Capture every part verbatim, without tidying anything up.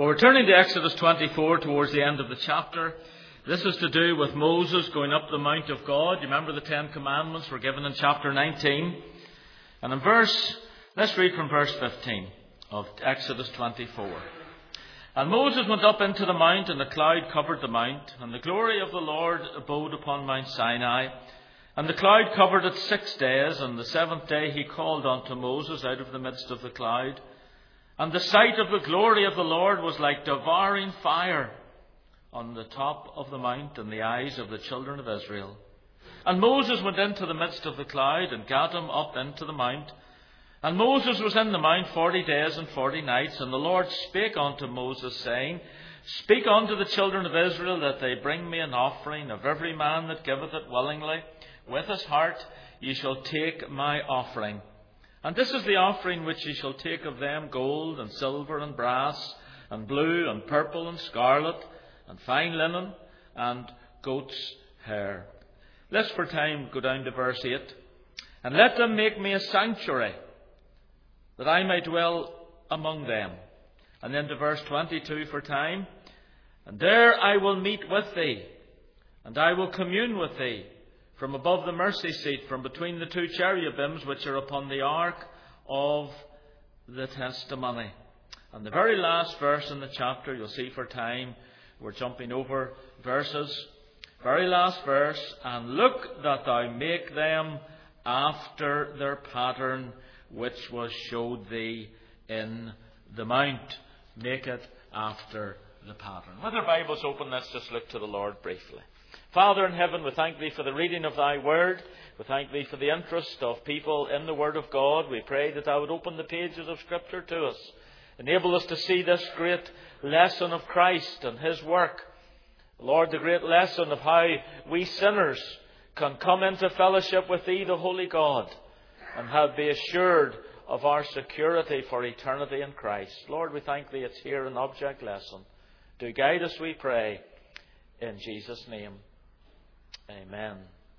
Well, we're turning to Exodus twenty-four towards the end of the chapter. This is to do with Moses going up the Mount of God. You remember the Ten Commandments were given in chapter nineteen. And in verse, let's read from verse fifteen of Exodus twenty-four. And Moses went up into the mount, and the cloud covered the mount, and the glory of the Lord abode upon Mount Sinai. And the cloud covered it six days, and the seventh day he called unto Moses out of the midst of the cloud. And the sight of the glory of the Lord was like devouring fire on the top of the mount in the eyes of the children of Israel. And Moses went into the midst of the cloud, and gat him up into the mount. And Moses was in the mount forty days and forty nights. And the Lord spake unto Moses, saying, Speak unto the children of Israel that they bring me an offering of every man that giveth it willingly. With his heart ye shall take my offering. And this is the offering which ye shall take of them: gold and silver and brass and blue and purple and scarlet and fine linen and goat's hair. Let's for time go down to verse eight. And let them make me a sanctuary, that I may dwell among them. And then to verse twenty-two for time. And there I will meet with thee, and I will commune with thee from above the mercy seat, from between the two cherubims which are upon the ark of the testimony. And the very last verse in the chapter, you'll see for time, we're jumping over verses. Very last verse. And look that thou make them after their pattern which was showed thee in the mount. Make it after the pattern. With our Bibles open, let's just look to the Lord briefly. Father in heaven, we thank thee for the reading of thy word. We thank thee for the interest of people in the word of God. We pray that thou would open the pages of Scripture to us. Enable us to see this great lesson of Christ and his work. Lord, the great lesson of how we sinners can come into fellowship with thee, the Holy God, and have be assured of our security for eternity in Christ. Lord, we thank thee it's here an object lesson. Do guide us, we pray, in Jesus' name. Amen.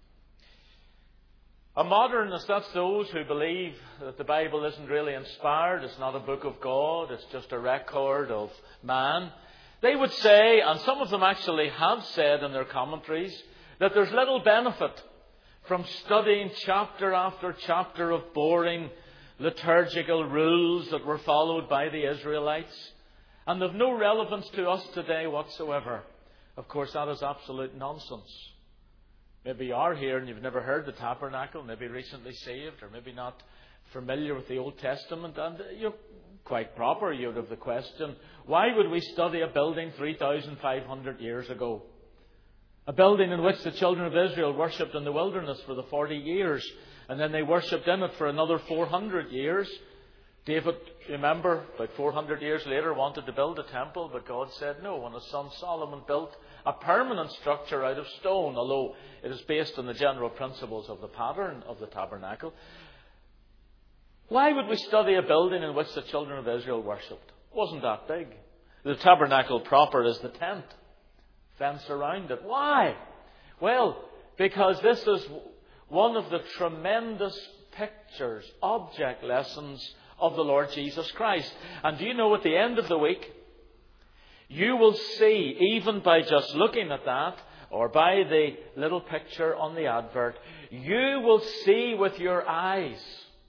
A modernist, that's those who believe that the Bible isn't really inspired. It's not a book of God. It's just a record of man. They would say, and some of them actually have said in their commentaries, that there's little benefit from studying chapter after chapter of boring liturgical rules that were followed by the Israelites, and they've no relevance to us today whatsoever. Of course, that is absolute nonsense. Maybe you are here and you've never heard the tabernacle, maybe recently saved, or maybe not familiar with the Old Testament, and you're quite proper. You'd have the question, why would we study a building three thousand five hundred years ago? A building in which the children of Israel worshipped in the wilderness for the forty years, and then they worshipped in it for another four hundred years. David, remember, about four hundred years later, wanted to build a temple, but God said no. And his son Solomon built a permanent structure out of stone, although it is based on the general principles of the pattern of the tabernacle. Why would we study a building in which the children of Israel worshipped? It wasn't that big. The tabernacle proper is the tent, fence around it. Why? Well, because this is one of the tremendous pictures, object lessons of the Lord Jesus Christ. And do you know, at the end of the week, you will see, even by just looking at that, or by the little picture on the advert, you will see with your eyes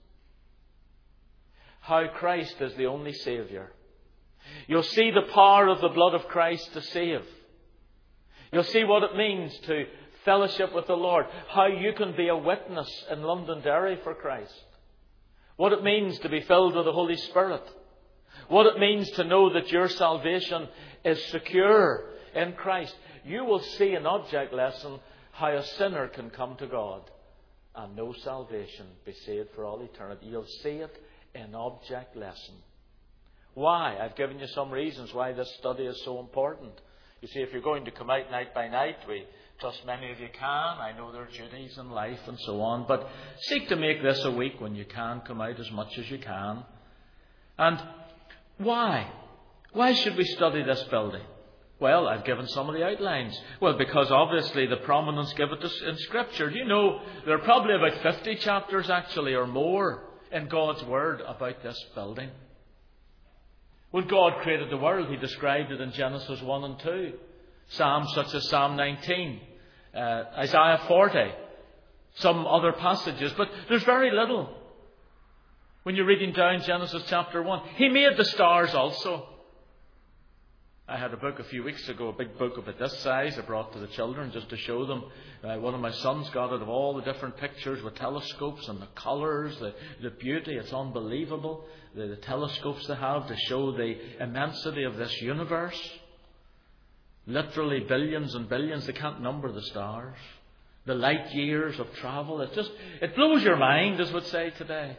how Christ is the only Saviour. You'll see the power of the blood of Christ to save. You'll see what it means to fellowship with the Lord. How you can be a witness in Londonderry for Christ. What it means to be filled with the Holy Spirit. What it means to know that your salvation is secure in Christ. You will see an object lesson how a sinner can come to God and know salvation, be saved for all eternity. You'll see it in object lesson. Why? I've given you some reasons why this study is so important. You see, if you're going to come out night by night, we trust many of you can. I know there are duties in life and so on. But seek to make this a week when you can come out as much as you can. And why? Why should we study this building? Well, I've given some of the outlines. Well, because obviously the prominence given to in Scripture. Do you know, there are probably about fifty chapters actually or more in God's Word about this building. When God created the world, He described it in Genesis one and two. Psalms such as Psalm nineteen, uh, Isaiah forty, some other passages. But there's very little. When you're reading down Genesis chapter one, He made the stars also. I had a book a few weeks ago, a big book about this size I brought to the children just to show them. Uh, one of my sons got it of all the different pictures with telescopes and the colours, the, the beauty. It's unbelievable. The, the telescopes they have to show the immensity of this universe. Literally billions and billions. They can't number the stars. The light years of travel. It just, it blows your mind, as we'd say today.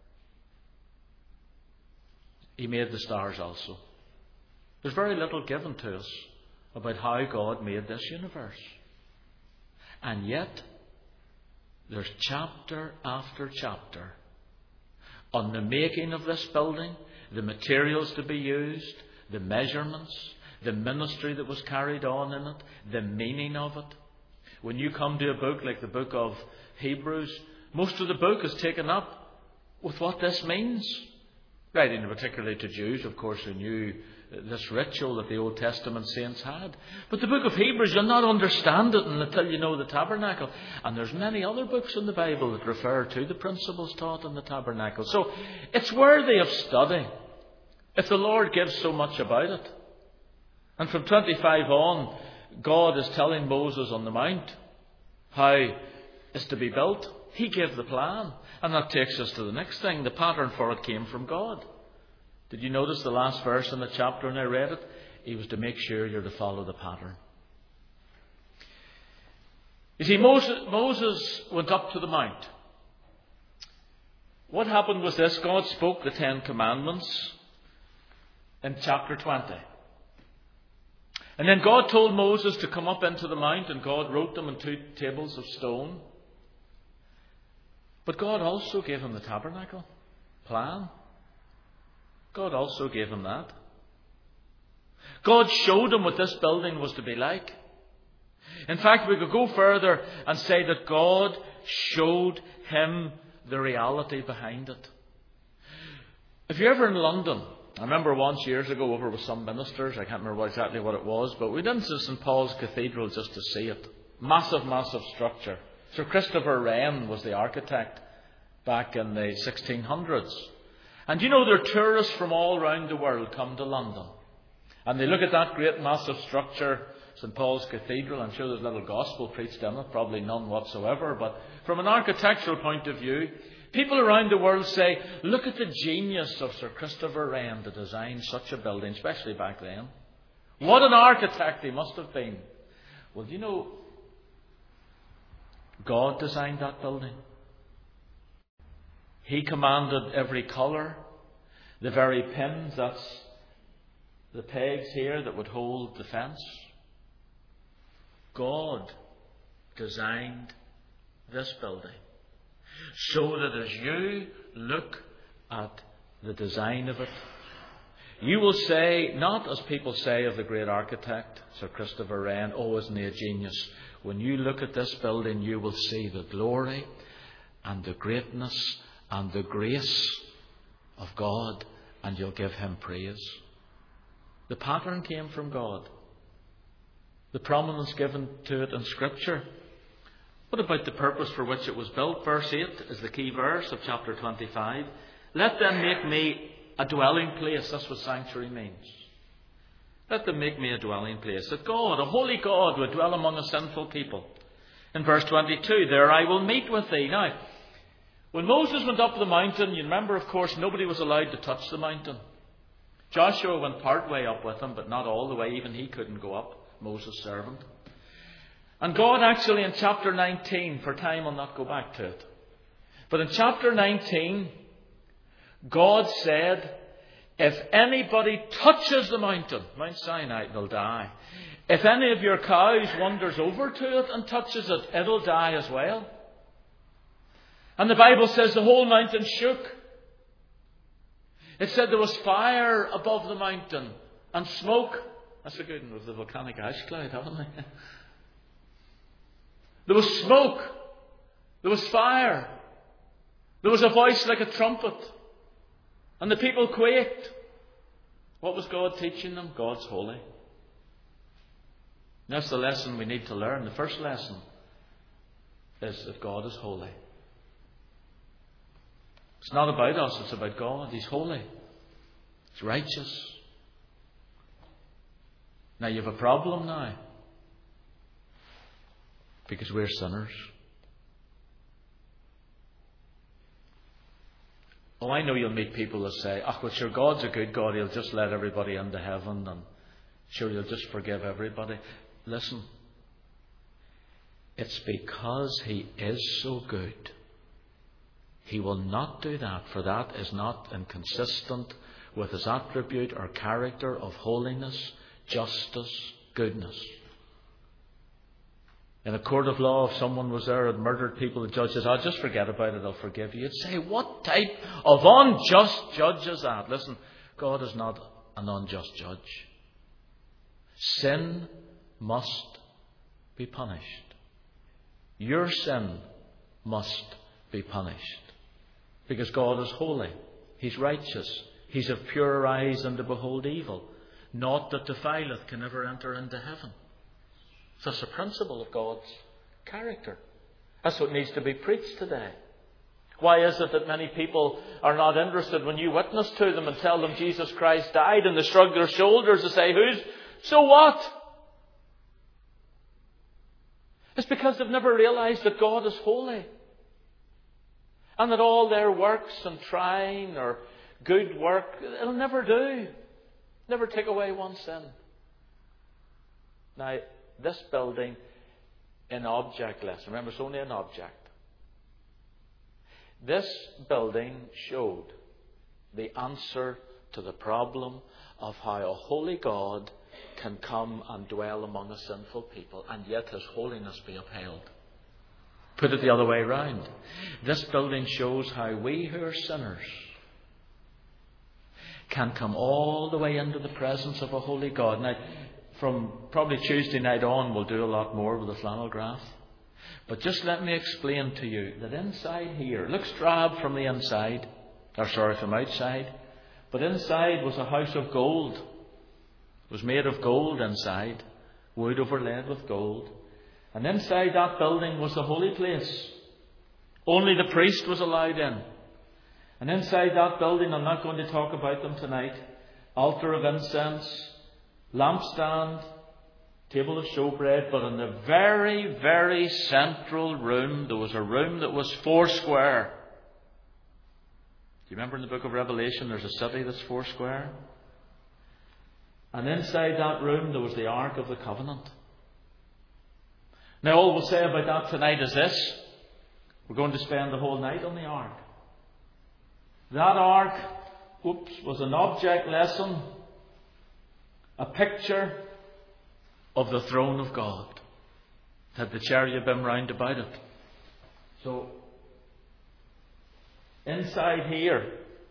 He made the stars also. There's very little given to us about how God made this universe. And yet, there's chapter after chapter on the making of this building, the materials to be used, the measurements, the ministry that was carried on in it, the meaning of it. When you come to a book like the book of Hebrews, most of the book is taken up with what this means. Writing particularly to Jews, of course, who knew this ritual that the Old Testament saints had. But the book of Hebrews, you'll not understand it until you know the tabernacle. And there's many other books in the Bible that refer to the principles taught in the tabernacle. So it's worthy of study if the Lord gives so much about it. And from twenty-five on, God is telling Moses on the mount how it's to be built. He gave the plan. And that takes us to the next thing. The pattern for it came from God. Did you notice the last verse in the chapter when I read it? He was to make sure you're to follow the pattern. You see, Moses, Moses went up to the mount. What happened was this. God spoke the Ten Commandments in chapter twenty. And then God told Moses to come up into the mount, and God wrote them on two tables of stone. But God also gave him the tabernacle plan. God also gave him that. God showed him what this building was to be like. In fact, we could go further and say that God showed him the reality behind it. If you're ever in London, I remember once years ago over with some ministers, I can't remember exactly what it was, but we went to Saint Paul's Cathedral just to see it. Massive, massive structure. Sir Christopher Wren was the architect back in the sixteen hundreds. And you know, there are tourists from all around the world come to London. And they look at that great massive structure, Saint Paul's Cathedral. I'm sure there's a little gospel preached in it, probably none whatsoever. But from an architectural point of view, people around the world say, look at the genius of Sir Christopher Wren to design such a building, especially back then. What an architect he must have been. Well, do you know, God designed that building. He commanded every colour, the very pins, that's the pegs here that would hold the fence. God designed this building so that as you look at the design of it, you will say, not as people say of the great architect, Sir Christopher Wren, oh, isn't he a genius? When you look at this building, you will see the glory and the greatness and the grace of God, and you'll give him praise. The pattern came from God. The prominence given to it in Scripture. What about the purpose for which it was built? Verse eight is the key verse of chapter twenty-five. Let them make me a dwelling place. That's what sanctuary means. Let them make me a dwelling place. That God, a holy God, would dwell among a sinful people. In verse twenty-two, there I will meet with thee. Now, when Moses went up the mountain, you remember, of course, nobody was allowed to touch the mountain. Joshua went part way up with him, but not all the way. Even he couldn't go up, Moses' servant. And God actually in chapter nineteen, for time I'll not go back to it, but in chapter nineteen, God said, if anybody touches the mountain, Mount Sinai, they'll die. If any of your cows wanders over to it and touches it, it'll die as well. And the Bible says the whole mountain shook. It said there was fire above the mountain and smoke. That's a good one with the volcanic ash cloud, haven't they? There was smoke. There was fire. There was a voice like a trumpet. And the people quaked. What was God teaching them? God's holy. That's the lesson we need to learn. The first lesson is that God is holy. It's not about us, it's about God. He's holy. He's righteous. Now you have a problem now. Because we're sinners. Oh, I know you'll meet people that say, oh, well, sure, God's a good God. He'll just let everybody into heaven and sure, He'll just forgive everybody. Listen. It's because He is so good. He will not do that, for that is not inconsistent with His attribute or character of holiness, justice, goodness. In a court of law, if someone was there and murdered people, the judge says, "I'll just forget about it, I'll forgive you." You'd say, what type of unjust judge is that? Listen, God is not an unjust judge. Sin must be punished. Your sin must be punished. Because God is holy. He's righteous. He's of purer eyes than to behold evil. Naught that defileth can ever enter into heaven. That's a principle of God's character. That's what needs to be preached today. Why is it that many people are not interested when you witness to them and tell them Jesus Christ died, and they shrug their shoulders and say, "Who's so what?" It's because they've never realized that God is holy. And that all their works and trying or good work, it'll never do. Never take away one sin. Now, this building in object lesson, remember it's only an object. This building showed the answer to the problem of how a holy God can come and dwell among a sinful people and yet His holiness be upheld. Put it the other way round. This building shows how we who are sinners can come all the way into the presence of a holy God. Now, from probably Tuesday night on, we'll do a lot more with the flannel graph. But just let me explain to you that inside here, it looks drab from the inside, or sorry, from outside, but inside was a house of gold. It was made of gold inside, wood overlaid with gold. And inside that building was the holy place. Only the priest was allowed in. And inside that building, I'm not going to talk about them tonight, altar of incense, lampstand, table of showbread, but in the very, very central room, there was a room that was four square. Do you remember in the book of Revelation, there's a city that's four square? And inside that room, there was the Ark of the Covenant. Now, all we'll say about that tonight is this. We're going to spend the whole night on the Ark. That Ark, oops, was an object lesson, a picture of the throne of God. It had the cherubim round about it. So, inside here,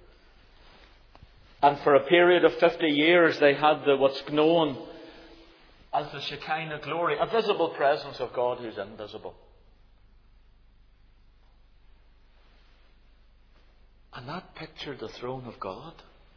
and for a period of fifty years, they had the what's known as the Shekinah glory, a visible presence of God who's invisible. And that pictured the throne of God.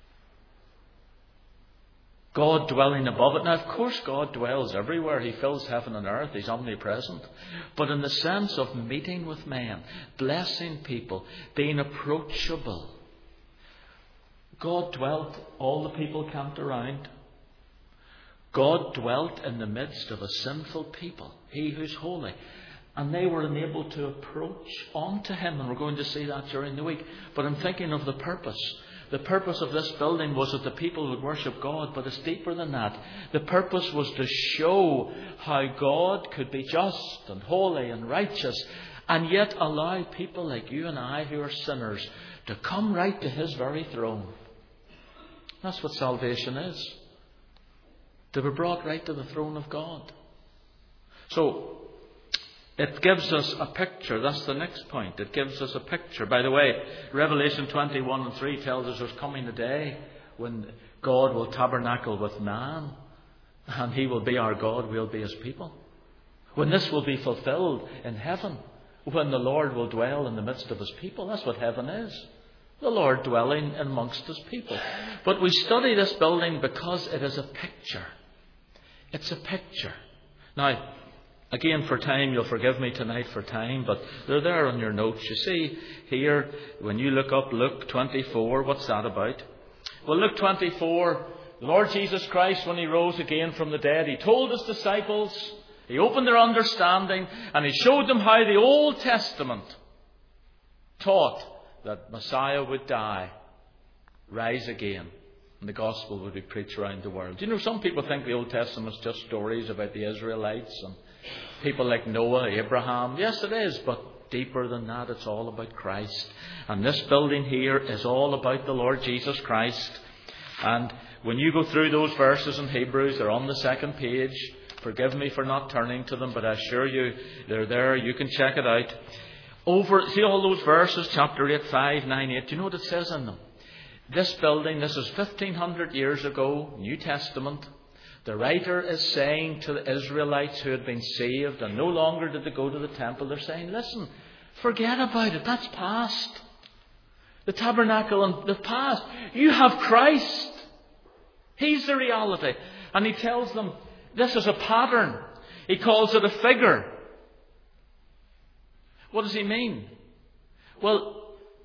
God dwelling above it. Now, of course, God dwells everywhere. He fills heaven and earth. He's omnipresent. But in the sense of meeting with men, blessing people, being approachable, God dwelt, all the people camped around. God dwelt in the midst of a sinful people, He who's holy. And they were enabled to approach onto Him. And we're going to see that during the week. But I'm thinking of the purpose. The purpose of this building was that the people would worship God. But it's deeper than that. The purpose was to show how God could be just and holy and righteous, and yet allow people like you and I who are sinners to come right to His very throne. That's what salvation is. To be brought right to the throne of God. So, it gives us a picture. That's the next point. It gives us a picture. By the way, Revelation twenty-one and three tells us there's coming a day when God will tabernacle with man. And He will be our God, we'll be His people. When this will be fulfilled in heaven. When the Lord will dwell in the midst of His people. That's what heaven is. The Lord dwelling amongst His people. But we study this building because it is a picture. It's a picture. Now, again, for time, you'll forgive me tonight for time, but they're there on your notes. You see here, when you look up Luke twenty-four, what's that about? Well, Luke twenty-four, the Lord Jesus Christ, when He rose again from the dead, He told His disciples, He opened their understanding, and He showed them how the Old Testament taught that Messiah would die, rise again, and the gospel would be preached around the world. You know, some people think the Old Testament is just stories about the Israelites and people like Noah, Abraham. Yes, it is, but deeper than that, it's all about Christ. And this building here is all about the Lord Jesus Christ. And when you go through those verses in Hebrews, they're on the second page. Forgive me for not turning to them, but I assure you they're there. You can check it out. Over, see all those verses, chapter eight, five, nine, eight. Do you know what it says in them? This building, this is fifteen hundred years ago, New Testament. The writer is saying to the Israelites who had been saved and no longer did they go to the temple, they're saying, listen, forget about it. That's past. The tabernacle and the past. You have Christ. He's the reality. And He tells them, this is a pattern. He calls it a figure. What does He mean? Well,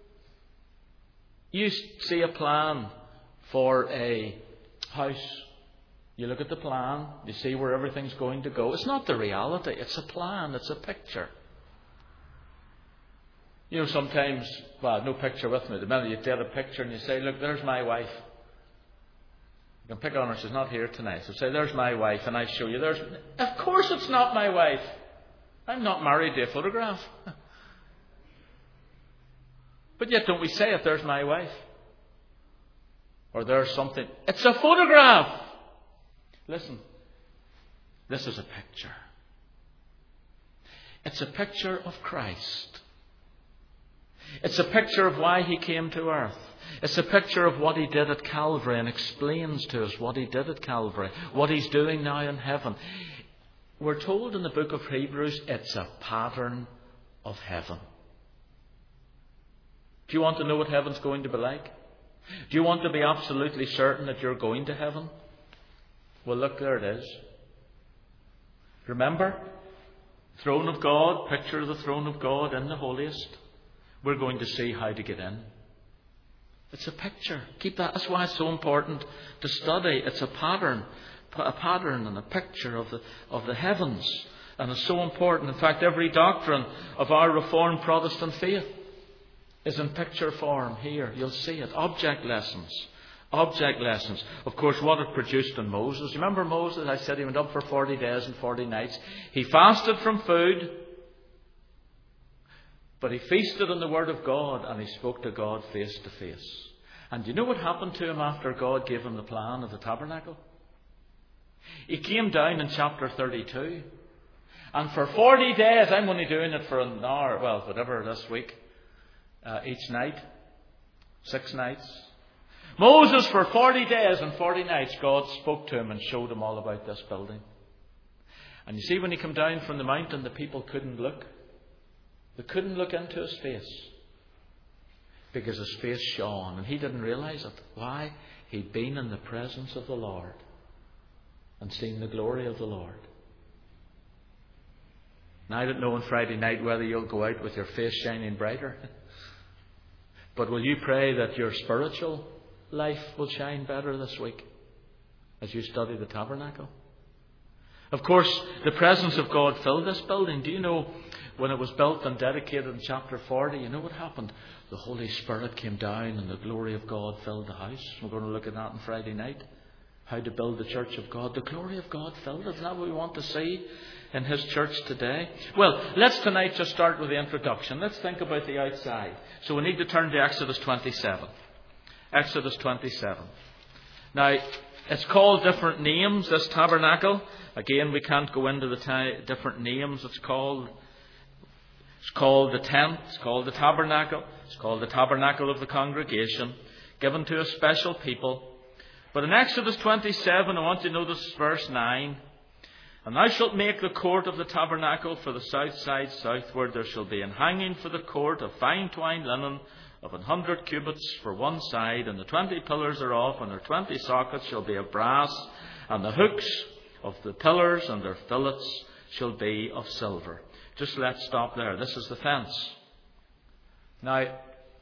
you see a plan for a house. You look at the plan, you see where everything's going to go. It's not the reality, it's a plan, it's a picture. You know, sometimes, well, no picture with me. The minute you get a picture and you say, look, there's my wife. You can pick on her, she's not here tonight. So say, there's my wife, and I show you. There's. Of course it's not my wife. I'm not married to a photograph. But yet don't we say it, there's my wife? Or there's something. It's a photograph. Listen, this is a picture. It's a picture of Christ. It's a picture of why He came to earth. It's a picture of what He did at Calvary and explains to us what He did at Calvary, what He's doing now in heaven. We're told in the book of Hebrews, it's a pattern of heaven. Do you want to know what heaven's going to be like? Do you want to be absolutely certain that you're going to heaven? Well, look, there it is. Remember? Throne of God, picture of the throne of God in the holiest. We're going to see how to get in. It's a picture. Keep that. That's why it's so important to study. It's a pattern. A pattern and a picture of the, of the heavens. And it's so important. In fact, every doctrine of our Reformed Protestant faith is in picture form here. You'll see it. Object lessons. Object lessons. Of course, what it produced in Moses. You remember Moses? I said he went up for forty days and forty nights. He fasted from food. But he feasted on the Word of God and he spoke to God face to face. And do you know what happened to him after God gave him the plan of the tabernacle? He came down in chapter thirty-two. And for forty days, I'm only doing it for an hour, well, whatever this week, uh, each night, six nights. Moses, for forty days and forty nights, God spoke to him and showed him all about this building. And you see, when he came down from the mountain, the people couldn't look. They couldn't look into his face because his face shone and he didn't realize it. Why? He'd been in the presence of the Lord and seen the glory of the Lord. Now, I don't know on Friday night whether you'll go out with your face shining brighter. But will you pray that your spiritual life will shine better this week as you study the tabernacle? Of course, the presence of God filled this building. Do you know, when it was built and dedicated in chapter forty, you know what happened? The Holy Spirit came down and the glory of God filled the house. We're going to look at that on Friday night. How to build the church of God. The glory of God filled it. Isn't that what we want to see in His church today? Well, let's tonight just start with the introduction. Let's think about the outside. So we need to turn to Exodus twenty-seven. Exodus twenty-seven. Now, it's called different names, this tabernacle. Again, we can't go into the t- different names it's called. It's called the tent. It's called the tabernacle. It's called the tabernacle of the congregation, given to a special people. But in Exodus twenty-seven, I want you to notice verse nine. And thou shalt make the court of the tabernacle for the south side southward. There shall be an hanging for the court of fine twined linen of an hundred cubits for one side, and the twenty pillars thereof, and their twenty sockets shall be of brass, and the hooks of the pillars and their fillets shall be of silver. Just let's stop there. This is the fence. Now,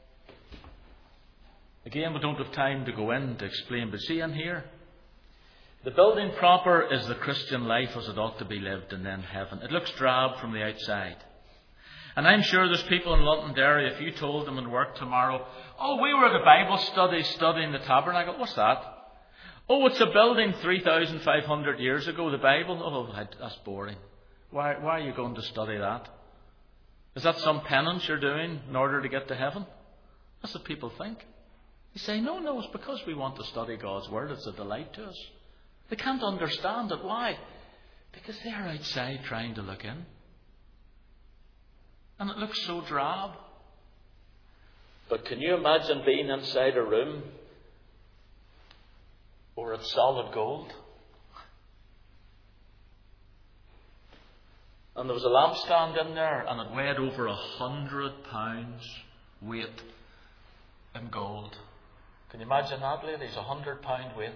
again, we don't have time to go in to explain, but see in here, the building proper is the Christian life as it ought to be lived, and then heaven. It looks drab from the outside. And I'm sure there's people in Londonderry, if you told them in work tomorrow, oh, we were at a Bible study studying the tabernacle. What's that? Oh, it's a building three thousand five hundred years ago, the Bible. Oh, that's boring. Why, why are you going to study that? Is that some penance you're doing in order to get to heaven? That's what people think. You say, no, no, it's because we want to study God's Word. It's a delight to us. They can't understand it. Why? Because they're outside trying to look in. And it looks so drab. But can you imagine being inside a room where it's solid gold? And there was a lampstand in there, and it weighed over a hundred pounds weight in gold. Can you imagine that, ladies? A hundred pound weight.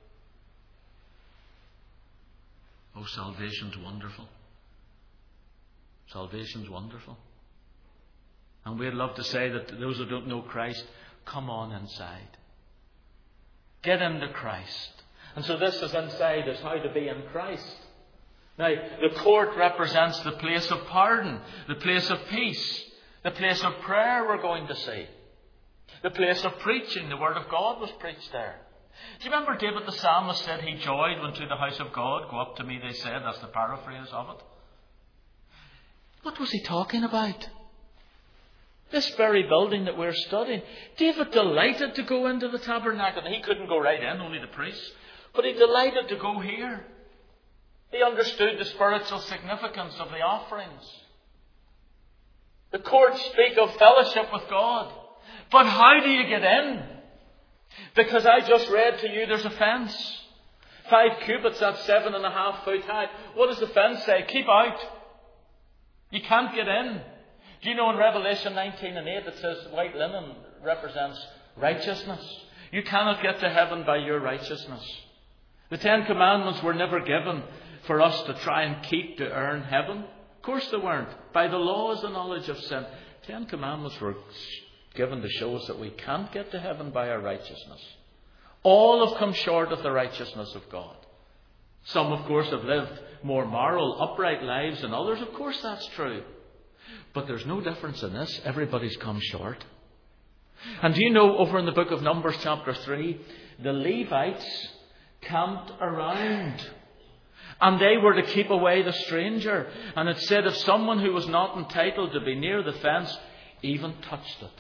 Oh, salvation's wonderful. Salvation's wonderful. And we'd love to say that to those who don't know Christ, come on inside. Get into Christ. And so this is inside is how to be in Christ. Now, the court represents the place of pardon, the place of peace, the place of prayer we're going to see, the place of preaching. The Word of God was preached there. Do you remember David the psalmist said he joyed when to the house of God? Go up to me, they said. That's the paraphrase of it. What was he talking about? This very building that we're studying. David delighted to go into the tabernacle. He couldn't go right in, only the priests. But he delighted to go here. He understood the spiritual significance of the offerings. The courts speak of fellowship with God. But how do you get in? Because I just read to you there's a fence. Five cubits, that's seven and a half foot high. What does the fence say? Keep out. You can't get in. Do you know in Revelation nineteen and eight it says white linen represents righteousness. You cannot get to heaven by your righteousness. The Ten Commandments were never given for us to try and keep to earn heaven. Of course they weren't. By the law is the knowledge of sin. Ten Commandments were given to show us that we can't get to heaven by our righteousness. All have come short of the righteousness of God. Some, of course, have lived more moral, upright lives than others. Of course, that's true. But there's no difference in this. Everybody's come short. And do you know, over in the book of Numbers, chapter three, the Levites camped around. And they were to keep away the stranger. And it said if someone who was not entitled to be near the fence even touched it,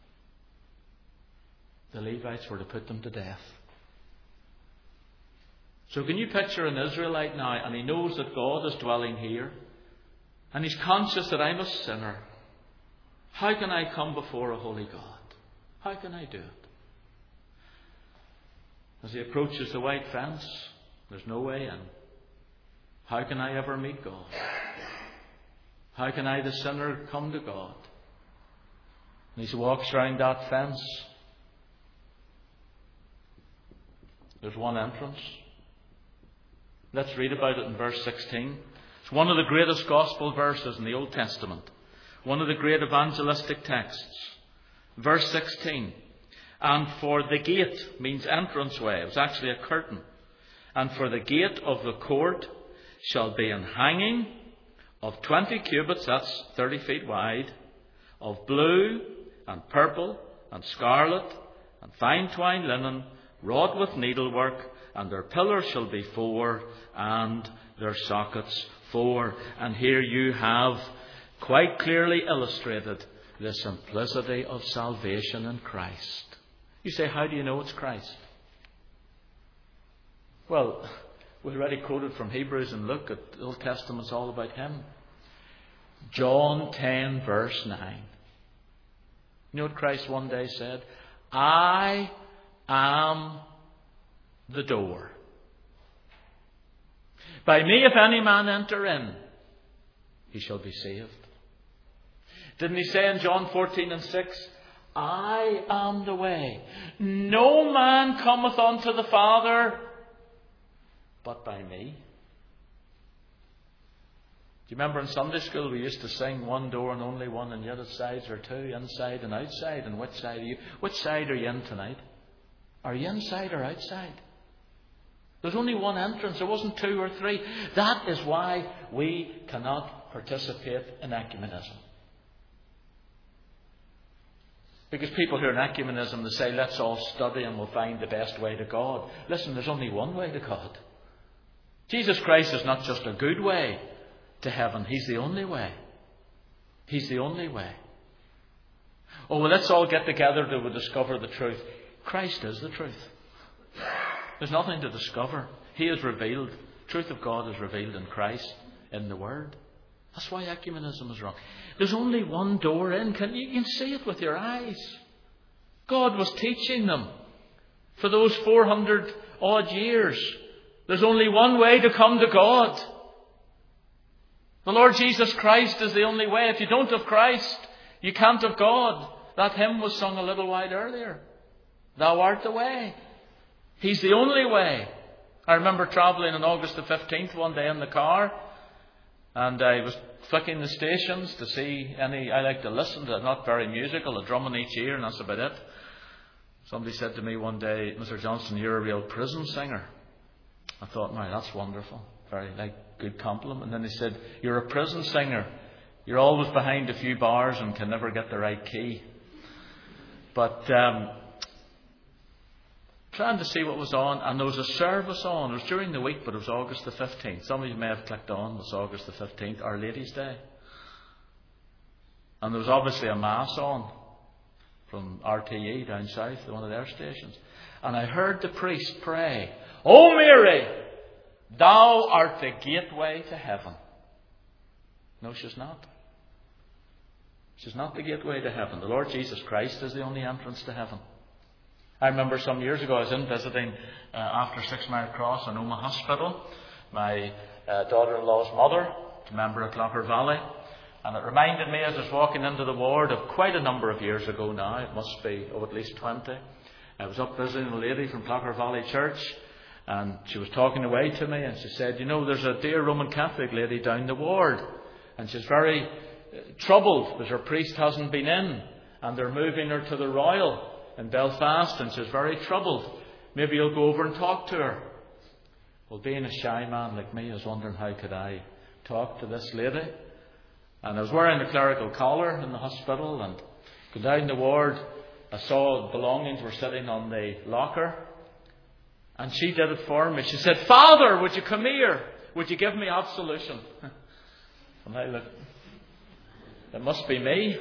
the Levites were to put them to death. So can you picture an Israelite now, and he knows that God is dwelling here, and he's conscious that I'm a sinner. How can I come before a holy God? How can I do it? As he approaches the white fence, there's no way in. How can I ever meet God? How can I, the sinner, come to God? And he walks round that fence. There's one entrance. Let's read about it in verse sixteen. It's one of the greatest gospel verses in the Old Testament. One of the great evangelistic texts. Verse sixteen. And for the gate means entranceway. It was actually a curtain. And for the gate of the court shall be an hanging of twenty cubits, that's thirty feet wide, of blue and purple and scarlet and fine twined linen, wrought with needlework, and their pillars shall be four, and their sockets four. And here you have quite clearly illustrated the simplicity of salvation in Christ. You say, how do you know it's Christ? Well, we already quoted from Hebrews and Luke. The Old Testament's all about Him. John ten, verse nine. You know what Christ one day said? I am the door. By me, if any man enter in, he shall be saved. Didn't he say in John fourteen and six, I am the way. No man cometh unto the Father but by me. Do you remember in Sunday school we used to sing one door and only one, and yet its sides are two, inside and outside? And which side are you? Which side are you in tonight? Are you inside or outside? There's only one entrance. There wasn't two or three. That is why we cannot participate in ecumenism. Because people who are in ecumenism, they say, let's all study and we'll find the best way to God. Listen, there's only one way to God. Jesus Christ is not just a good way to heaven. He's the only way. He's the only way. Oh, well, let's all get together to discover the truth. Christ is the truth. There's nothing to discover. He is revealed. The truth of God is revealed in Christ, in the Word. That's why ecumenism is wrong. There's only one door in. Can you, you can see it with your eyes. God was teaching them for those four hundred odd years. There's only one way to come to God. The Lord Jesus Christ is the only way. If you don't have Christ, you can't have God. That hymn was sung a little while earlier. Thou art the way. He's the only way. I remember travelling on August the fifteenth one day in the car, and I was flicking the stations to see any. I like to listen to it, not very musical, a drum in each ear, and that's about it. Somebody said to me one day, Mister Johnson, you're a real prison singer. I thought, my, that's wonderful. Very like good compliment. And then he said, you're a prison singer. You're always behind a few bars and can never get the right key. But um, trying to see what was on, and there was a service on. It was during the week, but it was August the fifteenth. Some of you may have clicked on. It was August the fifteenth, Our Lady's Day. And there was obviously a mass on from R T E down south, one of their stations. And I heard the priest pray, O Mary, thou art the gateway to heaven. No, she's not. She's not the gateway to heaven. The Lord Jesus Christ is the only entrance to heaven. I remember some years ago I was in visiting uh, after Six Mile Cross in Omagh Hospital. My uh, daughter-in-law's mother, a member of Clougher Valley. And it reminded me as I was walking into the ward of quite a number of years ago now. It must be oh, at least twenty. I was up visiting a lady from Clougher Valley Church. And she was talking away to me, and she said, you know, there's a dear Roman Catholic lady down the ward. And she's very uh, troubled because her priest hasn't been in. And they're moving her to the Royal in Belfast, and she's very troubled. Maybe you'll go over and talk to her. Well, being a shy man like me, I was wondering how could I talk to this lady. And I was wearing a clerical collar in the hospital, and going down the ward, I saw belongings were sitting on the locker. And she did it for me. She said, Father, would you come here? Would you give me absolution? And I looked, it must be me.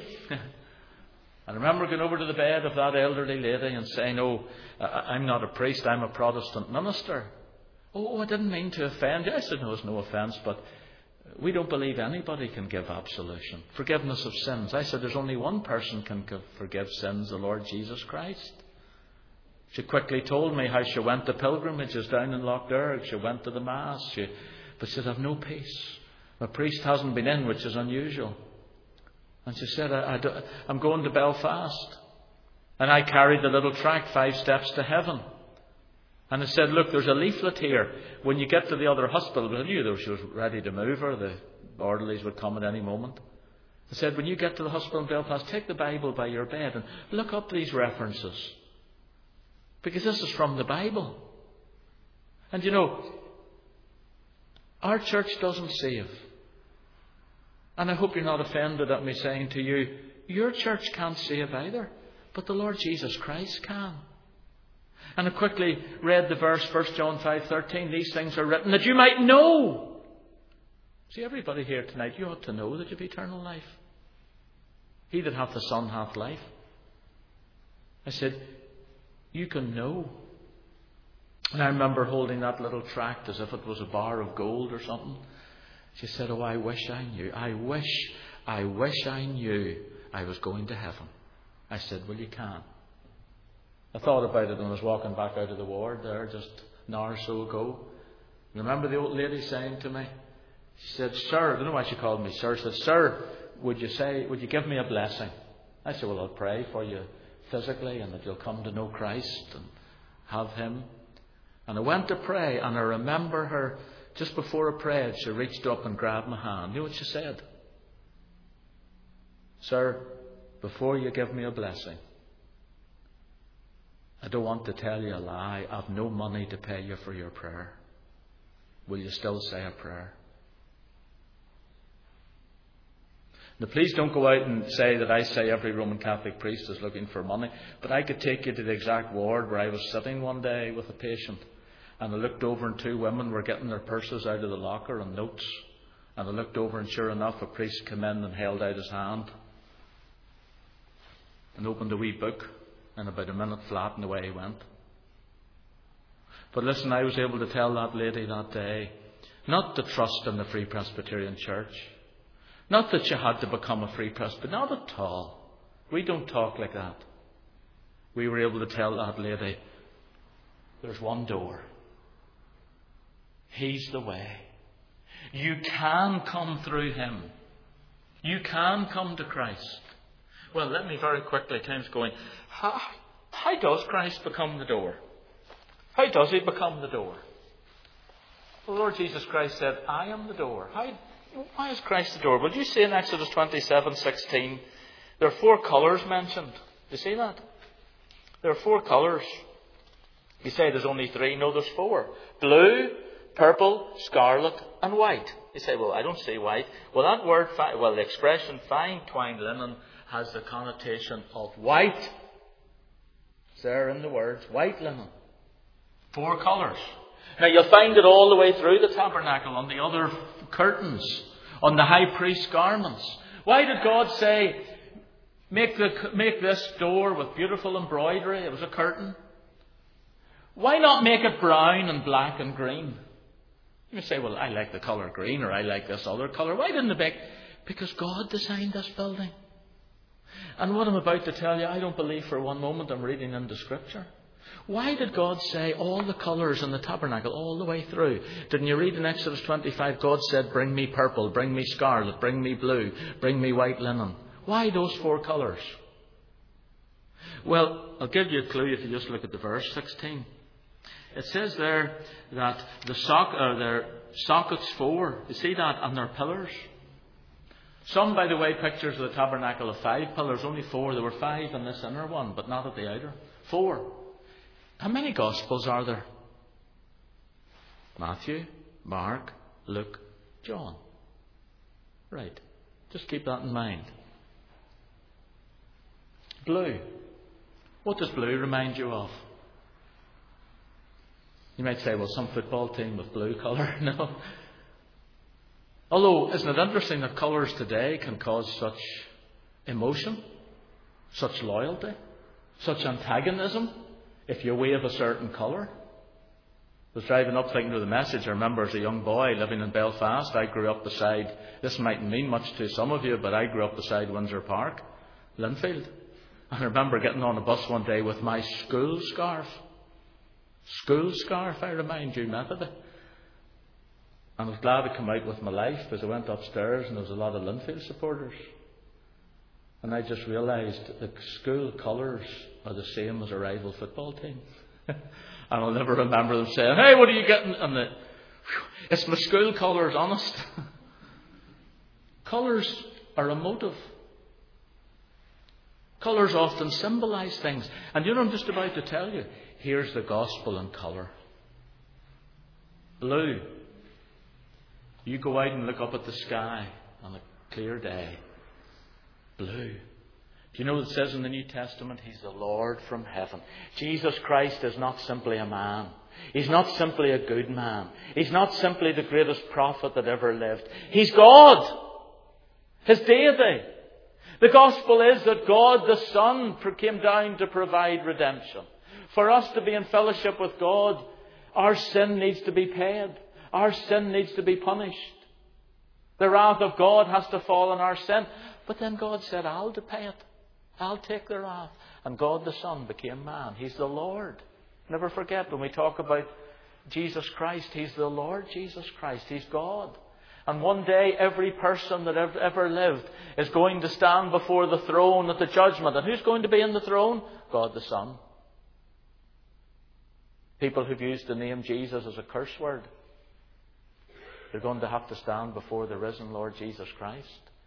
I remember going over to the bed of that elderly lady and saying, oh, I'm not a priest, I'm a Protestant minister. Oh, I didn't mean to offend you. I said, no, it's no offence, but we don't believe anybody can give absolution. Forgiveness of sins. I said, there's only one person can forgive sins, the Lord Jesus Christ. She quickly told me how she went to pilgrimages down in Lough Derg. She went to the Mass. She, but she said, I've no peace. My priest hasn't been in, which is unusual. And she said, I, I, I'm going to Belfast. And I carried the little tract, Five Steps to Heaven. And I said, look, there's a leaflet here. When you get to the other hospital, because I knew that she was ready to move her. The orderlies would come at any moment. I said, when you get to the hospital in Belfast, take the Bible by your bed and look up these references. Because this is from the Bible. And you know, our church doesn't save. And I hope you're not offended at me saying to you, your church can't save either. But the Lord Jesus Christ can. And I quickly read the verse, First John five thirteen. These things are written that you might know. See, everybody here tonight, you ought to know that you have eternal life. He that hath the Son hath life. I said, you can know. And I remember holding that little tract as if it was a bar of gold or something. She said, oh, I wish I knew. I wish, I wish I knew I was going to heaven. I said, well, you can. I thought about it when I was walking back out of the ward there just an hour or so ago. Remember the old lady saying to me, she said, sir, I don't know why she called me sir. She said, sir, would you say, would you give me a blessing? I said, well, I'll pray for you. physically and that you'll come to know Christ and have Him. And I went to pray, and I remember her, just before I prayed, she reached up and grabbed my hand. You know what she said? Sir, before you give me a blessing, I don't want to tell you a lie. I've no money to pay you for your prayer. Will you still say a prayer? Now, please don't go out and say that I say every Roman Catholic priest is looking for money. But I could take you to the exact ward where I was sitting one day with a patient. And I looked over and two women were getting their purses out of the locker and notes. And I looked over and sure enough a priest came in and held out his hand. And opened a wee book. And about a minute flat and away he went. But listen, I was able to tell that lady that day not to trust in the Free Presbyterian Church. Not that she had to become a Free Presbyterian. Not at all. We don't talk like that. We were able to tell that lady, there's one door. He's the way. You can come through Him. You can come to Christ. Well, let me very quickly, time's going. How, how does Christ become the door? How does He become the door? The Lord Jesus Christ said, I am the door. How, why is Christ the door? Well, you see in Exodus twenty-seven sixteen, there are four colours mentioned. You see that? There are four colours. You say there's only three. No, there's four. Blue, purple, scarlet and white. You say, well, I don't see white. Well, that word, well, the expression fine twined linen has the connotation of white. It's there in the words, white linen. Four colours. Now you'll find it all the way through the tabernacle, on the other curtains, on the high priest's garments. Why did God say, make, the, make this door with beautiful embroidery? It was a curtain. Why not make it brown and black and green? You say, well, I like the colour green, or I like this other colour. Why didn't they make? Because God designed this building. And what I'm about to tell you, I don't believe for one moment I'm reading into Scripture. Why did God say all the colours in the tabernacle all the way through? Didn't you read in Exodus twenty-five, God said, bring me purple, bring me scarlet, bring me blue, bring me white linen. Why those four colours? Well, I'll give you a clue if you just look at the verse sixteen. It says there that the sock, uh, their sockets four, you see that, and their pillars. Some, by the way, pictures of the tabernacle of five pillars, only four. There were five in this inner one, but not at the outer. Four. How many Gospels are there? Matthew, Mark, Luke, John. Right. Just keep that in mind. Blue. What does blue remind you of? You might say, well, some football team with blue colour. No. Although, isn't it interesting that colours today can cause such emotion, such loyalty, such antagonism if you wave a certain colour? I was driving up thinking of the message. I remember as a young boy living in Belfast, I grew up beside, this mightn't mean much to some of you, but I grew up beside Windsor Park, Linfield. And I remember getting on a bus one day with my school scarf. School scarf, I remind you, Methody. And I was glad to come out with my life as I went upstairs and there was a lot of Linfield supporters. And I just realised the school colours are the same as a rival football team. And I'll never remember them saying, hey, what are you getting? And the, it's my school colours, honest. Colours are emotive. Colours often symbolise things. And you know what I'm just about to tell you? Here's the gospel in colour. Blue. You go out and look up at the sky on a clear day. Blue. Do you know what it says in the New Testament? He's the Lord from heaven. Jesus Christ is not simply a man. He's not simply a good man. He's not simply the greatest prophet that ever lived. He's God. His deity. The gospel is that God the Son came down to provide redemption. For us to be in fellowship with God, our sin needs to be paid. Our sin needs to be punished. The wrath of God has to fall on our sin. But then God said, I'll pay it. I'll take the wrath. And God the Son became man. He's the Lord. Never forget when we talk about Jesus Christ, He's the Lord Jesus Christ. He's God. And one day every person that ever, ever lived is going to stand before the throne at the judgment. And who's going to be in the throne? God the Son. People who've used the name Jesus as a curse word, they're going to have to stand before the risen Lord Jesus Christ.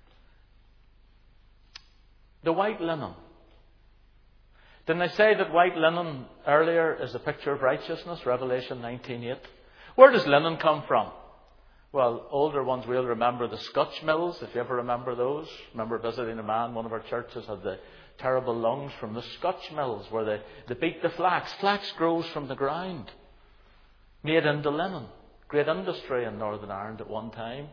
The white linen. Didn't I say that white linen earlier is a picture of righteousness? Revelation nineteen eight. Where does linen come from? Well, older ones will remember the Scotch mills, if you ever remember those. Remember visiting a man, one of our churches had the terrible lungs from the Scotch mills where they, they beat the flax. Flax grows from the ground, made into linen. Great industry in Northern Ireland at one time.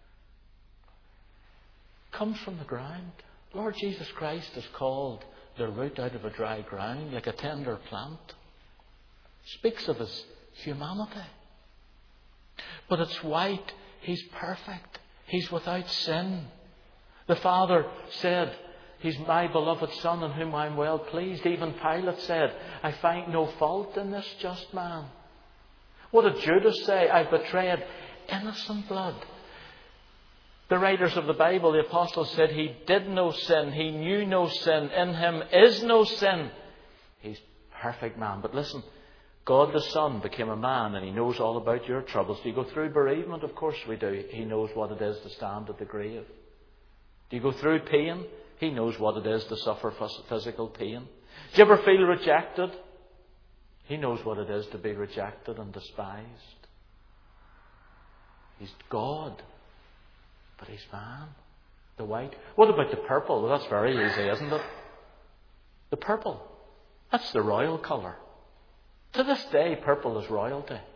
Comes from the ground. Lord Jesus Christ is called the root out of a dry ground, like a tender plant. Speaks of his humanity. But it's white. He's perfect. He's without sin. The Father said, He's my beloved Son in whom I am well pleased. Even Pilate said, I find no fault in this just man. What did Judas say? I've betrayed innocent blood. The writers of the Bible, the apostles, said he did no sin. He knew no sin. In him is no sin. He's a perfect man. But listen, God the Son became a man and He knows all about your troubles. Do you go through bereavement? Of course we do. He knows what it is to stand at the grave. Do you go through pain? He knows what it is to suffer physical pain. Do you ever feel rejected? He knows what it is to be rejected and despised. He's God, but He's man. The white. What about the purple? Well, that's very easy, isn't it? The purple. That's the royal colour. To this day, purple is royalty. Do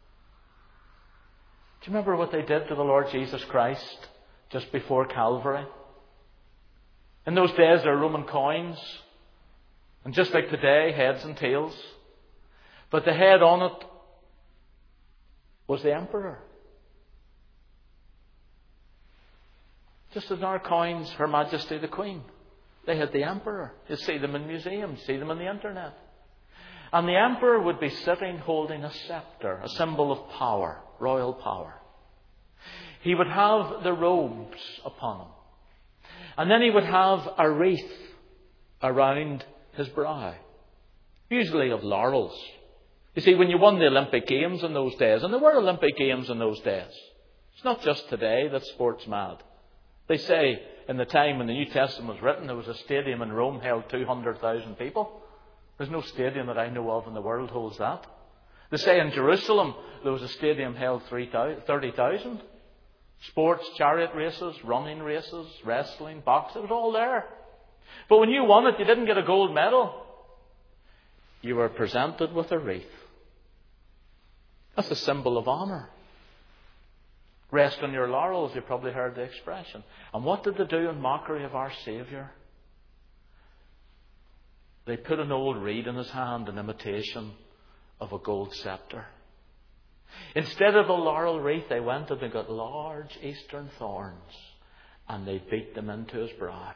you remember what they did to the Lord Jesus Christ just before Calvary? In those days, there were Roman coins. And just like today, heads and tails. But the head on it was the emperor. Just as in our coins, Her Majesty the Queen. They had the emperor. You see them in museums, see them on the internet. And the emperor would be sitting holding a scepter, a symbol of power, royal power. He would have the robes upon him. And then he would have a wreath around his brow, usually of laurels. You see, when you won the Olympic Games in those days, and there were Olympic Games in those days, it's not just today that sport's mad. They say in the time when the New Testament was written, there was a stadium in Rome held two hundred thousand people. There's no stadium that I know of in the world holds that. They say in Jerusalem there was a stadium held thirty thousand. Sports, chariot races, running races, wrestling, boxing, it was all there. But when you won it, you didn't get a gold medal. You were presented with a wreath. That's a symbol of honour. Rest on your laurels, you probably heard the expression. And what did they do in mockery of our Saviour? They put an old reed in his hand in imitation of a gold scepter. Instead of a laurel wreath, they went and they got large eastern thorns and they beat them into his brow.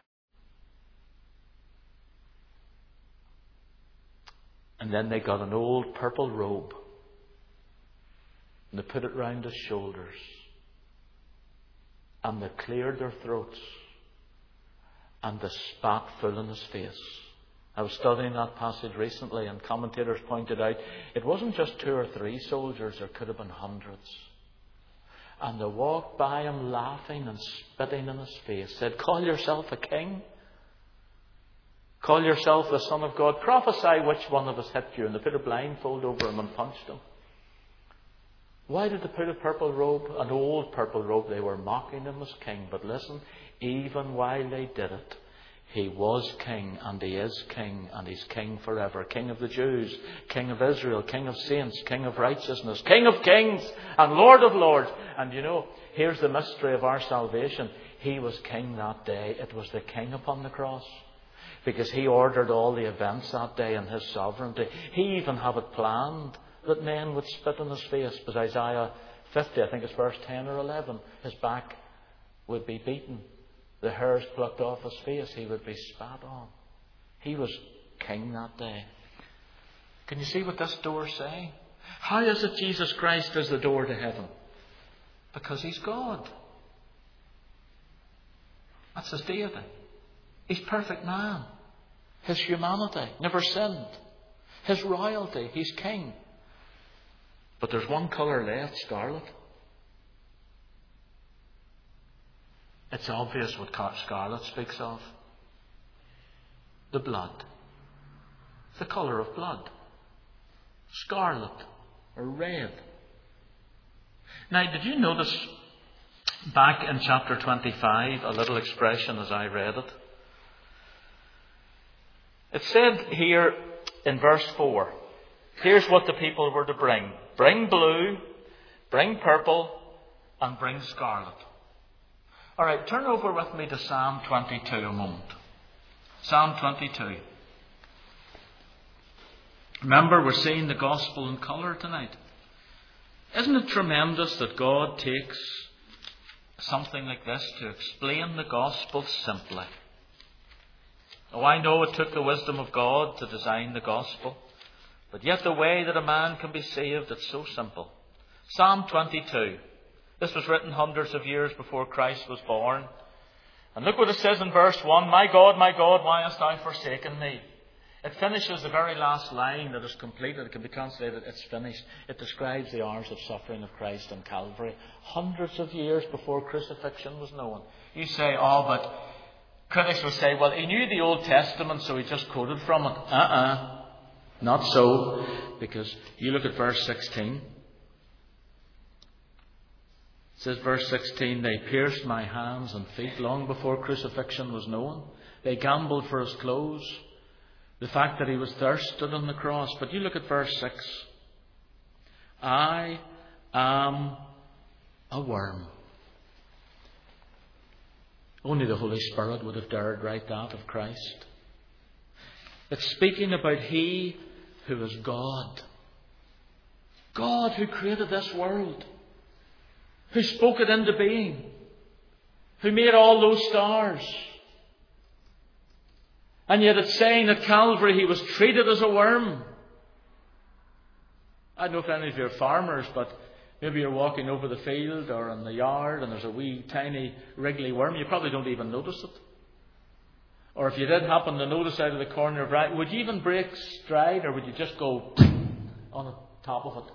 And then they got an old purple robe and they put it round his shoulders and they cleared their throats and they spat full in his face. I was studying that passage recently and commentators pointed out it wasn't just two or three soldiers, there could have been hundreds. And they walked by him laughing and spitting in his face, said, call yourself a king? Call yourself the Son of God? Prophesy which one of us hit you. And they put a blindfold over him and punched him. Why did they put a purple robe? An old purple robe. They were mocking him as king. But listen, even while they did it, he was king, and he is king, and he's king forever. King of the Jews, King of Israel, King of saints, King of righteousness, King of kings, and Lord of lords. And you know, here's the mystery of our salvation. He was king that day. It was the king upon the cross. Because he ordered all the events that day in his sovereignty. He even had it planned that men would spit in his face. But Isaiah fifty, I think it's verse ten or eleven, his back would be beaten. The hairs plucked off his face, he would be spat on. He was king that day. Can you see what this door is saying? How is it Jesus Christ is the door to heaven? Because he's God. That's his deity. He's perfect man. His humanity, never sinned. His royalty, he's king. But there's one colour left, scarlet. It's obvious what scarlet speaks of. The blood. The colour of blood. Scarlet or red. Now, did you notice back in chapter twenty-five a little expression as I read it? It said here in verse four, here's what the people were to bring. Bring blue, bring purple, and bring scarlet. All right, turn over with me to Psalm twenty-two a moment. Psalm twenty-two. Remember, we're seeing the gospel in colour tonight. Isn't it tremendous that God takes something like this to explain the gospel simply? Oh, I know it took the wisdom of God to design the gospel, but yet the way that a man can be saved, it's so simple. Psalm twenty-two. This was written hundreds of years before Christ was born. And look what it says in verse one. My God, my God, why hast thou forsaken me? It finishes the very last line that is completed. It can be translated, it's finished. It describes the hours of suffering of Christ on Calvary. Hundreds of years before crucifixion was known. You say, oh, but critics will say, well, he knew the Old Testament, so he just quoted from it. Uh-uh. Not so. Because you look at verse sixteen. It says, verse sixteen, they pierced my hands and feet long before crucifixion was known. They gambled for his clothes. The fact that he was thirsted on the cross. But you look at verse six. I am a worm. Only the Holy Spirit would have dared write that of Christ. It's speaking about He who is God. God who created this world. Who spoke it into being. Who made all those stars. And yet it's saying at Calvary he was treated as a worm. I don't know if any of you are farmers, but maybe you're walking over the field or in the yard and there's a wee tiny wriggly worm. You probably don't even notice it. Or if you did happen to notice out of the corner of your eye, would you even break stride or would you just go on the top of it?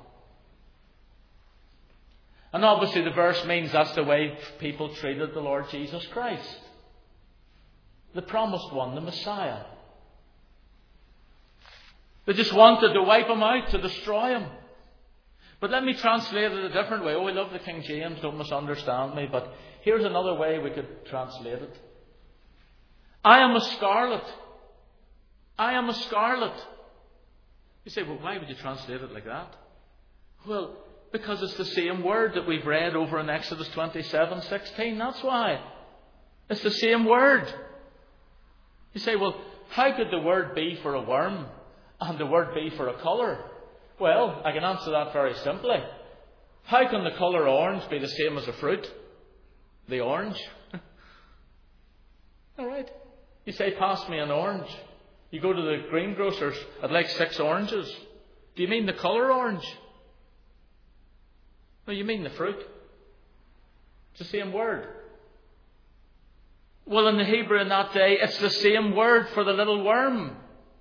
And obviously the verse means that's the way people treated the Lord Jesus Christ. The promised one, the Messiah. They just wanted to wipe him out, to destroy him. But let me translate it a different way. Oh, I love the King James, don't misunderstand me. But here's another way we could translate it. I am a scarlet. I am a scarlet. You say, well, why would you translate it like that? Well, because it's the same word that we've read over in Exodus twenty-seven sixteen. That's why. It's the same word. You say, well, how could the word be for a worm and the word be for a colour? Well, I can answer that very simply. How can the colour orange be the same as a fruit? The orange. All right. You say, pass me an orange. You go to the greengrocer's, I'd like six oranges. Do you mean the colour orange? No, you mean the fruit. It's the same word. Well, in the Hebrew in that day, it's the same word for the little worm.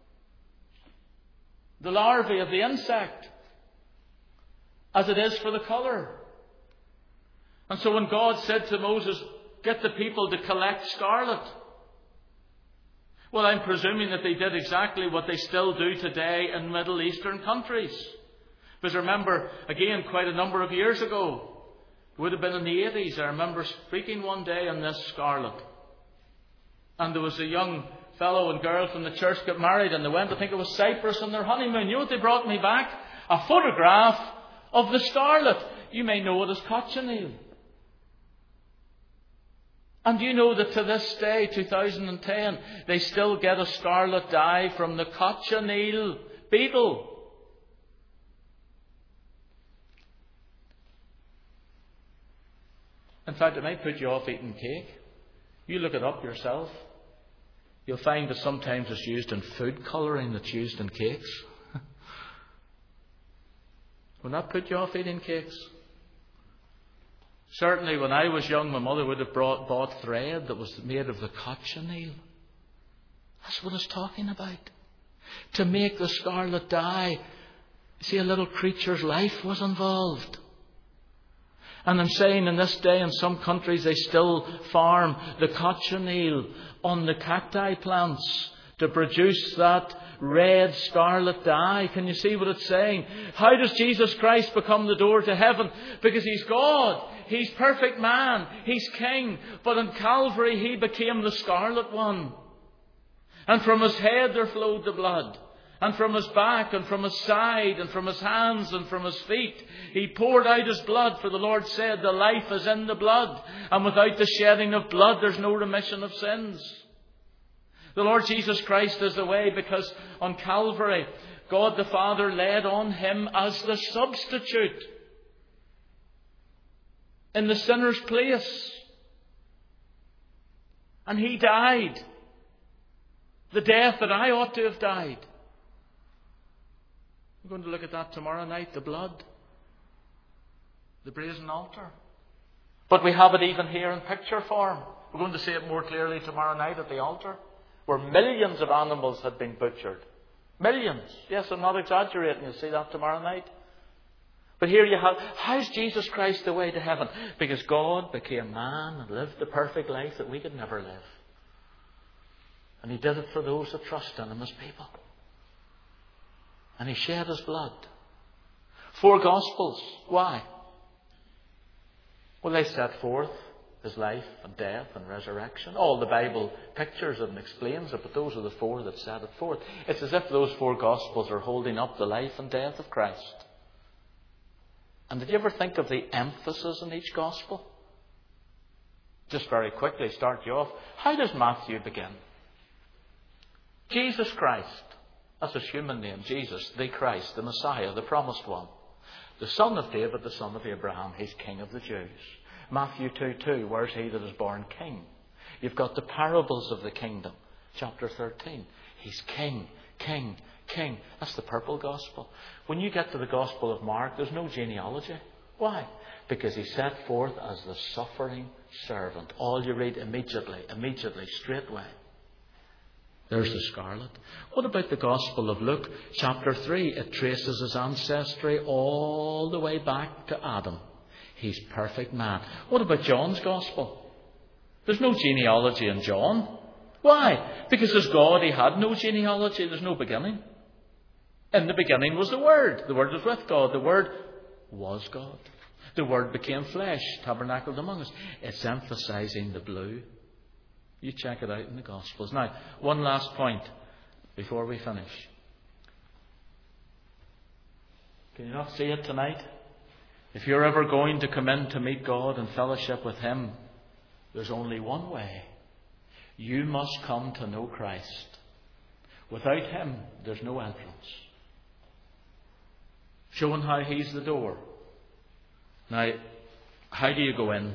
The larvae of the insect. As it is for the colour. And so when God said to Moses, get the people to collect scarlet. Well, I'm presuming that they did exactly what they still do today in Middle Eastern countries. Because remember, again, quite a number of years ago, it would have been in the eighties, I remember speaking one day on this scarlet. And there was a young fellow and girl from the church got married and they went, I think it was Cyprus, on their honeymoon. You know what they brought me back? A photograph of the scarlet. You may know it as cochineal. And you know that to this day, two thousand ten, they still get a scarlet dye from the cochineal beetle. In fact, it might put you off eating cake. You look it up yourself. You'll find that sometimes it's used in food colouring that's used in cakes. Will that put you off eating cakes? Certainly when I was young, my mother would have brought, bought thread that was made of the cochineal. That's what it's talking about. To make the scarlet dye. See, a little creature's life was involved. And I'm saying in this day in some countries they still farm the cochineal on the cacti plants to produce that red scarlet dye. Can you see what it's saying? How does Jesus Christ become the door to heaven? Because He's God. He's perfect man. He's King. But on Calvary He became the scarlet one. And from His head there flowed the blood. And from His back and from His side and from His hands and from His feet, He poured out His blood. For the Lord said, the life is in the blood. And without the shedding of blood, there's no remission of sins. The Lord Jesus Christ is the way, because on Calvary, God the Father laid on Him as the substitute in the sinner's place. And He died the death that I ought to have died. We're going to look at that tomorrow night, the blood, the brazen altar. But we have it even here in picture form. We're going to see it more clearly tomorrow night at the altar, where millions of animals had been butchered. Millions. Yes, I'm not exaggerating. You'll see that tomorrow night. But here you have, how's Jesus Christ the way to heaven? Because God became man and lived the perfect life that we could never live. And He did it for those that trust in Him as people. And He shed His blood. Four Gospels. Why? Well, they set forth His life and death and resurrection. All the Bible pictures it and explains it, but those are the four that set it forth. It's as if those four Gospels are holding up the life and death of Christ. And did you ever think of the emphasis in each Gospel? Just very quickly start you off. How does Matthew begin? Jesus Christ. That's His human name. Jesus, the Christ, the Messiah, the promised one. The son of David, the son of Abraham. He's King of the Jews. Matthew two two, where's He that is born King? You've got the parables of the kingdom. Chapter thirteen. He's King, King, King. That's the purple gospel. When you get to the Gospel of Mark, there's no genealogy. Why? Because He's set forth as the suffering servant. All you read immediately, immediately, straightway. There's the scarlet. What about the Gospel of Luke? Chapter three. It traces His ancestry all the way back to Adam. He's perfect man. What about John's Gospel? There's no genealogy in John. Why? Because as God, He had no genealogy. There's no beginning. In the beginning was the Word. The Word was with God. The Word was God. The Word became flesh, tabernacled among us. It's emphasizing the blue. You check it out in the Gospels. Now, one last point before we finish. Can you not see it tonight? If you're ever going to come in to meet God and fellowship with Him, there's only one way. You must come to know Christ. Without Him, there's no entrance. Showing how He's the door. Now, how do you go in?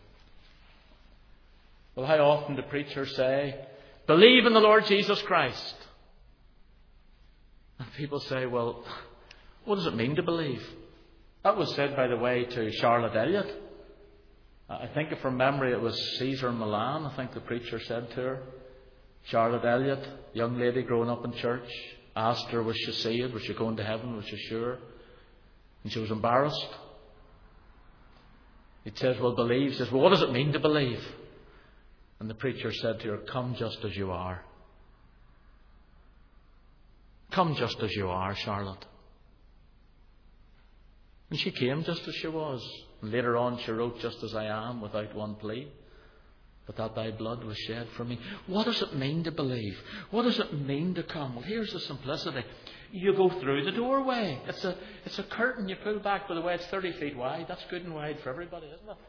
Well, how often do preachers say, believe in the Lord Jesus Christ? And people say, well, what does it mean to believe? That was said, by the way, to Charlotte Elliott. I think from memory it was Caesar Milan, I think the preacher said to her. Charlotte Elliott, young lady growing up in church, asked her, was she saved? Was she going to heaven? Was she sure? And she was embarrassed. He says, well, believe. She says, well, what does it mean to believe? And the preacher said to her, come just as you are. Come just as you are, Charlotte. And she came just as she was. And later on she wrote, just as I am, without one plea. But that thy blood was shed for me. What does it mean to believe? What does it mean to come? Well, here's the simplicity. You go through the doorway. It's a, it's a curtain you pull back. By the way, it's thirty feet wide. That's good and wide for everybody, isn't it?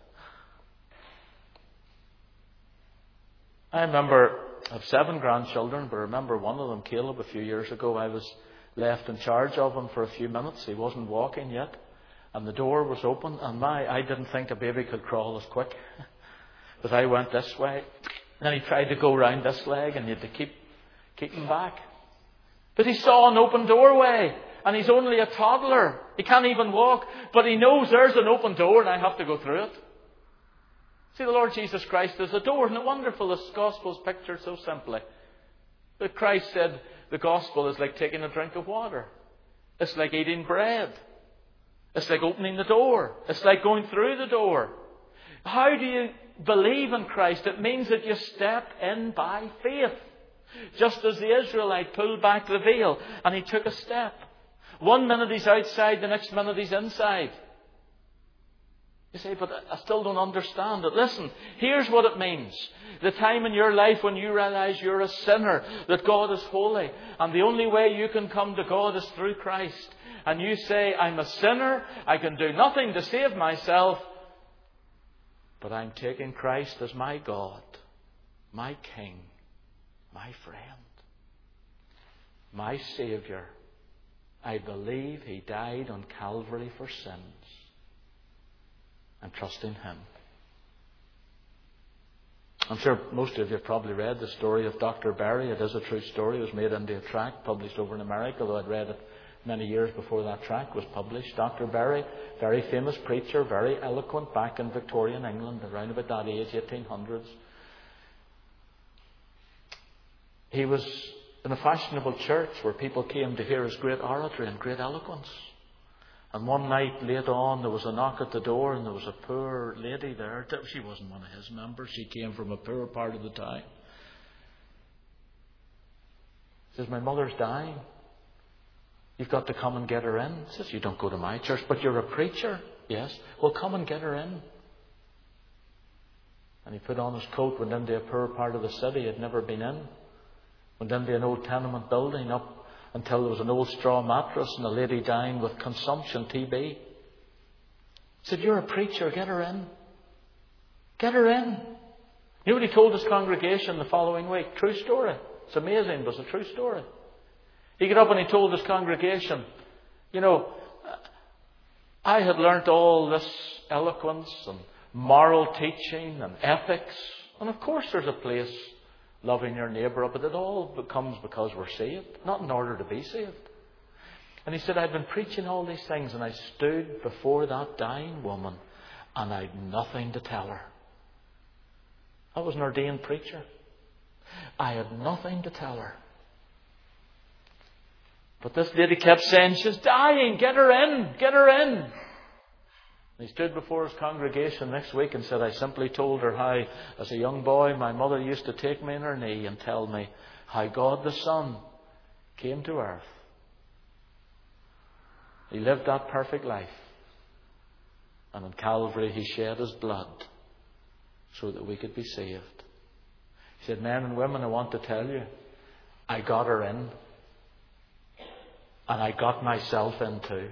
I remember, I have seven grandchildren, but I remember one of them, Caleb, a few years ago, I was left in charge of him for a few minutes. He wasn't walking yet. And the door was open. And my, I didn't think a baby could crawl as quick. But I went this way. And he tried to go round this leg, and you had to keep, keep him back. But he saw an open doorway. And he's only a toddler. He can't even walk. But he knows there's an open door and I have to go through it. See, the Lord Jesus Christ is the door. Isn't it wonderful? The Gospel is pictured so simply. That Christ said the Gospel is like taking a drink of water. It's like eating bread. It's like opening the door. It's like going through the door. How do you believe in Christ? It means that you step in by faith. Just as the Israelite pulled back the veil and he took a step. One minute he's outside, the next minute he's inside. You say, but I still don't understand it. Listen, here's what it means. The time in your life when you realize you're a sinner, that God is holy, and the only way you can come to God is through Christ. And you say, I'm a sinner, I can do nothing to save myself, but I'm taking Christ as my God, my King, my friend, my Saviour. I believe He died on Calvary for sins. And trust in Him. I'm sure most of you have probably read the story of Doctor Berry. It is a true story. It was made into a tract published over in America, although I'd read it many years before that tract was published. Doctor Berry, very famous preacher, very eloquent back in Victorian England, around about that age, eighteen hundreds. He was in a fashionable church where people came to hear his great oratory and great eloquence. And one night, late on, there was a knock at the door and there was a poor lady there. She wasn't one of his members. She came from a poor part of the town. He says, my mother's dying. You've got to come and get her in. He says, you don't go to my church, but you're a preacher. Yes. Well, come and get her in. And he put on his coat, went into a poor part of the city he had never been in. Went into an old tenement building up until there was an old straw mattress and a lady dying with consumption, T B. He said, you're a preacher, get her in. Get her in. You know what he told his congregation the following week? True story. It's amazing, but it's a true story. He got up and he told his congregation, you know, I had learnt all this eloquence and moral teaching and ethics. And of course there's a place loving your neighbour, but it all becomes because we're saved, not in order to be saved. And he said, I'd been preaching all these things and I stood before that dying woman and I'd nothing to tell her. I was an ordained preacher. I had nothing to tell her. But this lady kept saying, she's dying, get her in, get her in. And he stood before his congregation next week and said, I simply told her how, as a young boy, my mother used to take me in her knee and tell me how God the Son came to earth. He lived that perfect life. And on Calvary he shed his blood so that we could be saved. He said, men and women, I want to tell you, I got her in. And I got myself in too.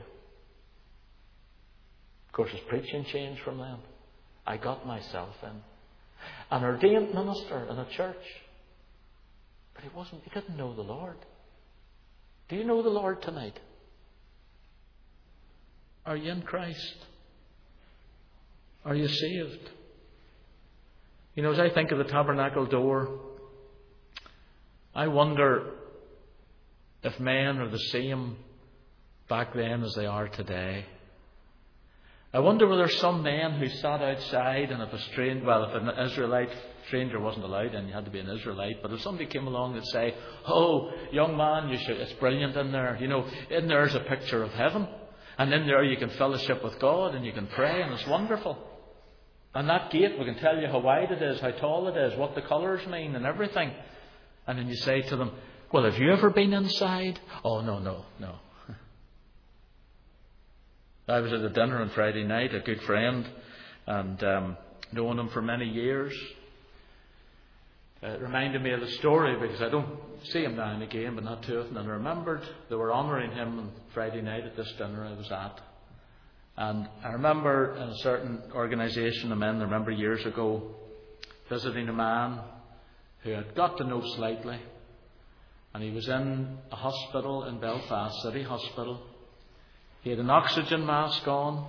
Of course, his preaching changed from then. I got myself in. An ordained minister in a church. But he wasn't, he didn't know the Lord. Do you know the Lord tonight? Are you in Christ? Are you saved? You know, as I think of the tabernacle door, I wonder if men are the same back then as they are today. I wonder whether some men who sat outside and if a stranger, well, if an Israelite stranger wasn't allowed, then you had to be an Israelite. But if somebody came along and say, "Oh, young man, you should, it's brilliant in there. You know, in there's a picture of heaven, and in there you can fellowship with God and you can pray, and it's wonderful. And that gate, we can tell you how wide it is, how tall it is, what the colours mean, and everything." And then you say to them, "Well, have you ever been inside?" "Oh, no, no, no." I was at a dinner on Friday night, a good friend, and um, known him for many years. It reminded me of the story because I don't see him now and again, but not too often. And I remembered they were honouring him on Friday night at this dinner I was at. And I remember in a certain organisation I'm in, I remember years ago, visiting a man who I'd got to know slightly. And he was in a hospital in Belfast, City Hospital. He had an oxygen mask on,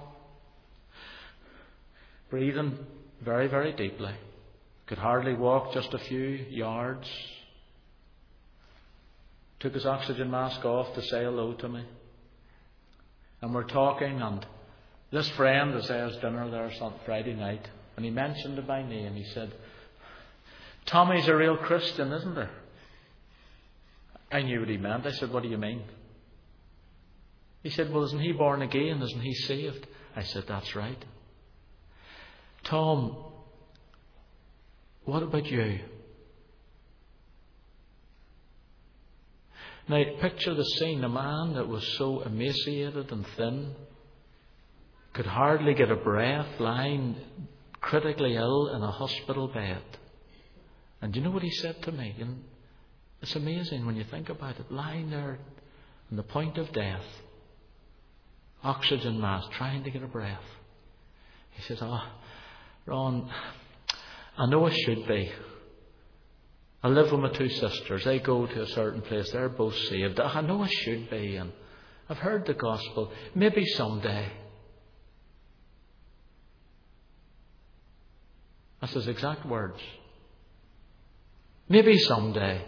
breathing very, very deeply. Could hardly walk just a few yards. Took his oxygen mask off to say hello to me. And we're talking, and this friend was there at dinner there on Friday night. And he mentioned it by name. He said, Tommy's a real Christian, isn't he? I knew what he meant. I said, what do you mean? He said, well, isn't he born again? Isn't he saved? I said, that's right. Tom, what about you? Now, picture the scene. A man that was so emaciated and thin, could hardly get a breath, lying critically ill in a hospital bed. And do you know what he said to me? And it's amazing when you think about it. Lying there on the point of death, oxygen mask, trying to get a breath. He says, oh, Ron, I know I should be. I live with my two sisters. They go to a certain place. They're both saved. I know I should be. And I've heard the gospel. Maybe someday. That's his exact words. Maybe someday.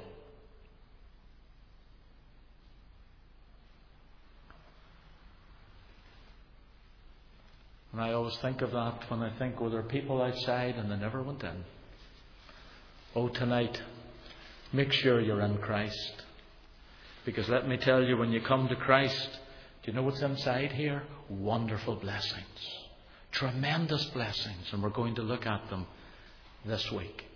And I always think of that when I think, well, there are people outside and they never went in. Oh, tonight, make sure you're in Christ. Because let me tell you, when you come to Christ, do you know what's inside here? Wonderful blessings. Tremendous blessings. And we're going to look at them this week.